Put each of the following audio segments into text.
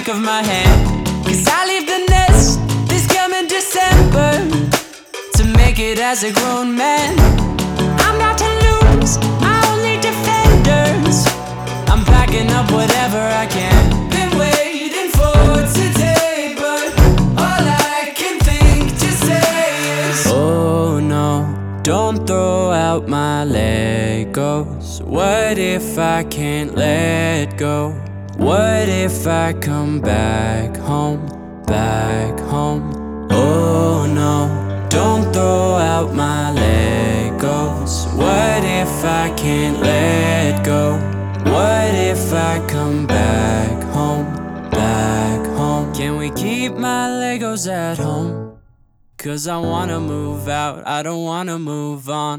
of my hand. 'Cause I leave the nest this coming December to make it as a grown man. I'm not to lose, my only defenders. I'm packing up whatever I can. Been waiting for today, but all I can think to say is, oh no, don't throw out my Legos. What if I can't let go? What if I come back home, back home? Oh no, don't throw out my Legos. What if I can't let go? What if I come back home, back home? Can we keep my Legos at home? 'Cause I wanna move out, I don't wanna move on.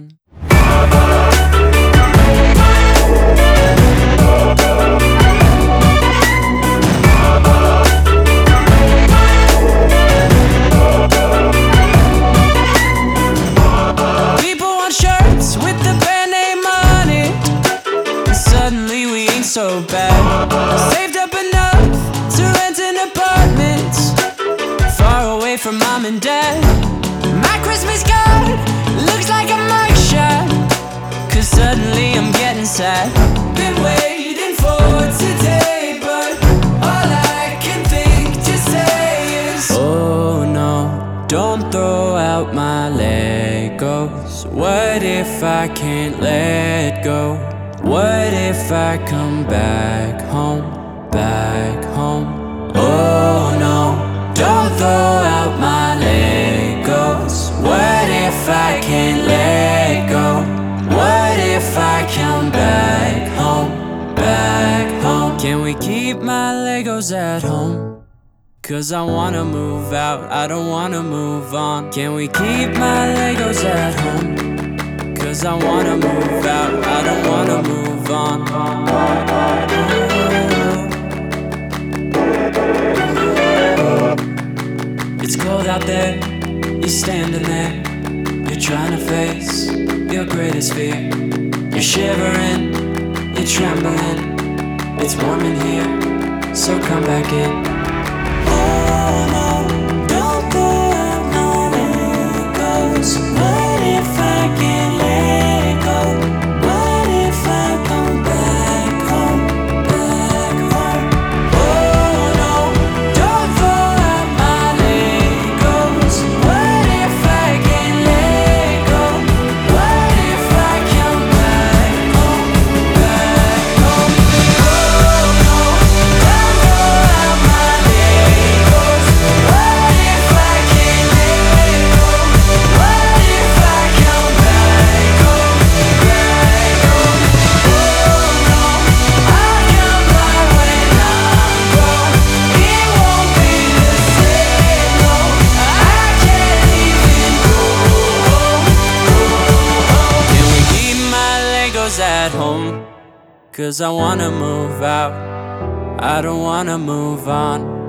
People want shirts with the brand name on it, and suddenly we ain't so bad. Saved up enough to rent an apartment far away from mom and dad. My Christmas card looks like a mugshot, 'cause suddenly I'm getting sad. Been waiting for today, but all I can think to say is, oh no, don't throw out my Legos. What if I can't let go? What if I come back home, back home? Oh no, don't throw out my Legos. What if I can't let go? What if I come back home, back home? Can we keep my Legos at home? 'Cause I wanna move out, I don't wanna move on. Can we keep my Legos at home? 'Cause I wanna move out, I don't wanna move on. It's cold out there, you're standing there. You're trying to face your greatest fear. You're shivering, you're trembling. It's warm in here, so come back in. Oh no, don't go out my Legos. What if I can't let go? What if I come back home, back home? Oh no, don't throw out my Legos. What if I can't let go? What if I come back home, back home? Oh no, don't throw out my Legos. What if I can't let go? What if I come back home, back home? Oh no, I'll come back when I'm grown. It won't be the same, no. I can't even go home, go home. Can we keep my Legos at home? 'Cause I wanna move out, I don't wanna move on.